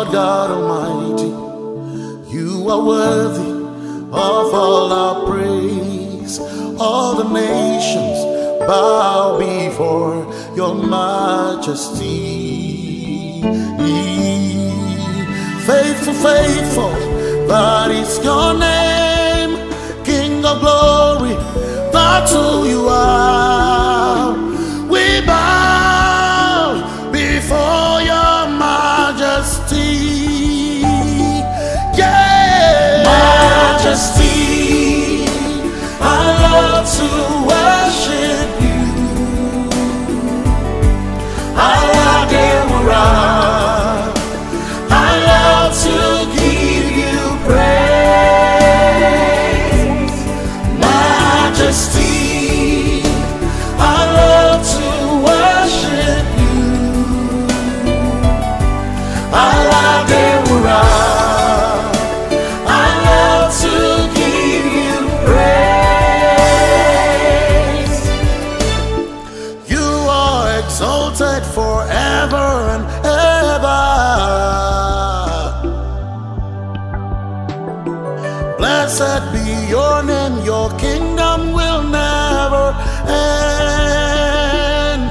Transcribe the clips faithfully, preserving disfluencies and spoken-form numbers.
Lord God Almighty, you are worthy of all our praise. All the nations bow before your majesty. Faithful, faithful, that is your name. King of glory, that's who you are. We bow before your majesty. Yeah, majesty, I love to worship you. I love I love to give you praise. Majesty, I love to worship you. I love I love to give you praise. You are exalted forever and ever. Blessed be your name, your kingdom will never end.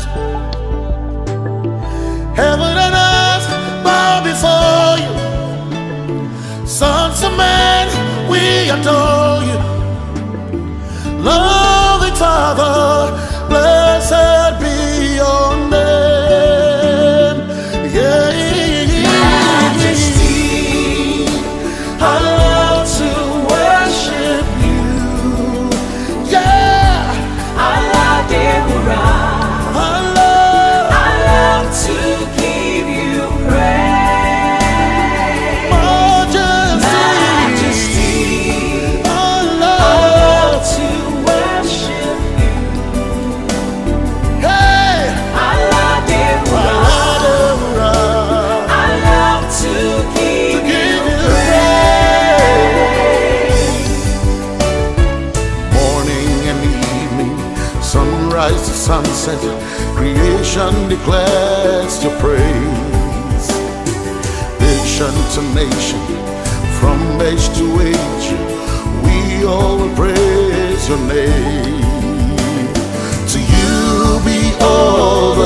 Heaven and earth bow before you. Sons of men, we adore you. Loving Father, blessed be your name. Yeah, majesty, I love to worship you. Yeah, I love I love, I love to give you praise. Majesty, I love, I love to worship you. Hey, I love I love to give, to give you praise. Morning and evening, sunrise to sunset, creation declares your praise. Nation to nation, from age to age, we all will praise your name. To you be all